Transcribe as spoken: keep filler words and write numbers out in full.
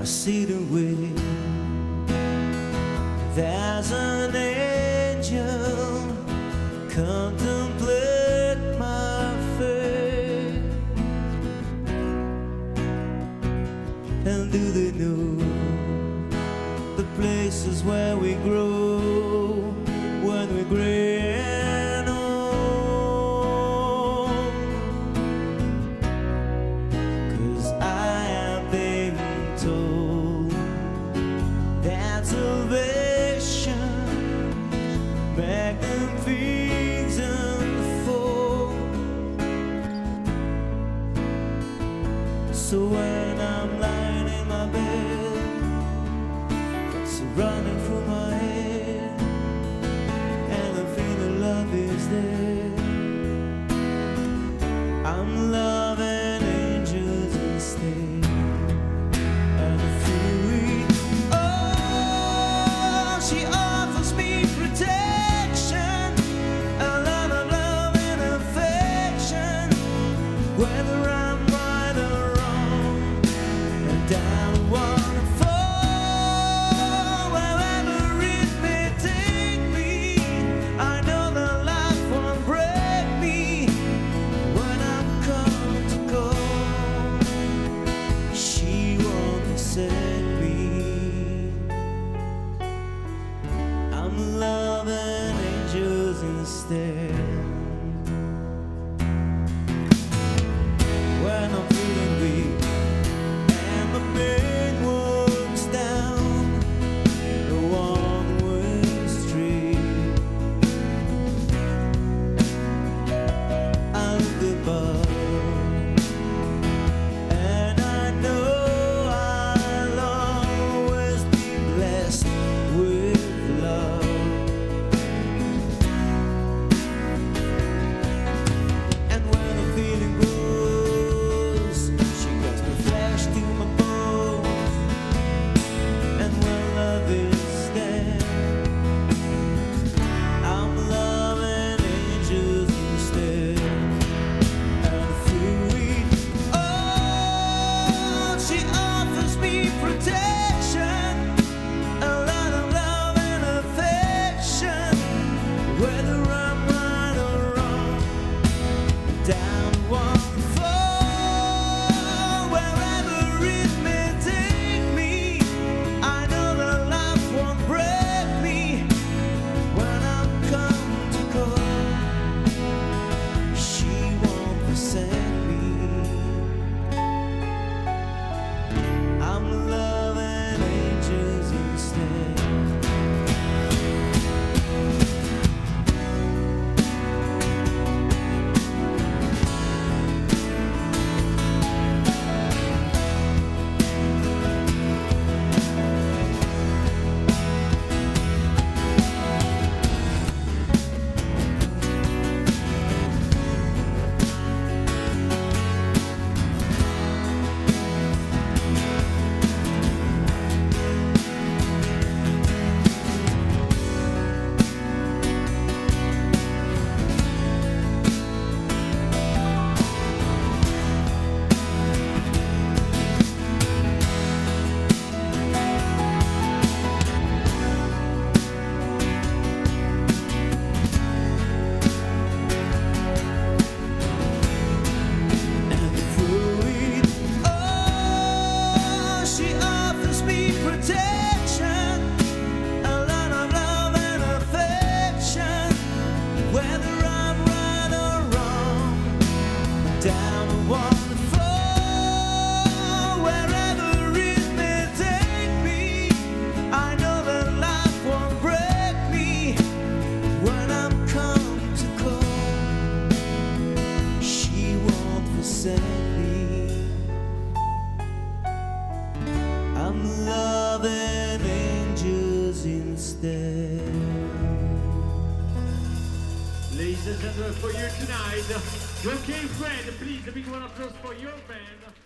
see the way. There's an angel contemplate my fate. And do they know the places where we grow when we're gray and old? 'Cause I am being told that salvation back them things unfold. So when I'm lying in my bed, it's running through my head, and I feel the love is there. I'm loving angels instead. And I feel it. Oh, she offers me protection, a lot of love and affection, whether I'm right or wrong, and I wanna fall wherever it may take me. I know that life won't break me when I'm come to go. She won't forsake me. I'm loving angels instead. When I'm feeling weak and my pain walks down the one-way street, I look above and I know I'll always be blessed with love. And when I'm feeling gross, she cuts my flesh to my bones. And when love is there, I'm loving angels instead. And through it all, she offers me protection, a lot of love and affection, whether I'm right or wrong. Down one fall, wherever it may take me. I know that life won't break me when I'm come to go. She won't forsake me. I'm loving angels instead. And through it all, she offers me protection, a lot of love and affection, whether I'm right or wrong. Down one fall, wherever it may take me. I know that life won't break me when I'm come to go. She won't forsake me. I'm loving angels instead. Ladies and gentlemen, for you tonight, your King Fred, please a big one of applause for your band.